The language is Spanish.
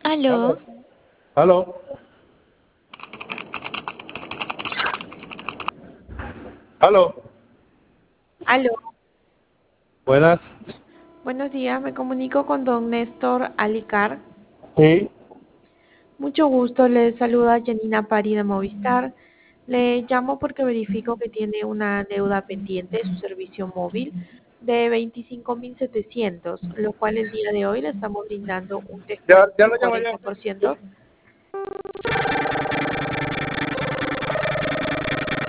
Aló, Aló, aló, aló. aló, Buenas. buenos días, me comunico con don Néstor Alicar. Sí, Mucho gusto, le saluda Janina Pari de Movistar. Le llamo porque verifico que tiene una deuda pendiente de su servicio móvil de 25.700, lo cual el día de hoy le estamos brindando un ya, descuento ya del lo llamo ya. 40%.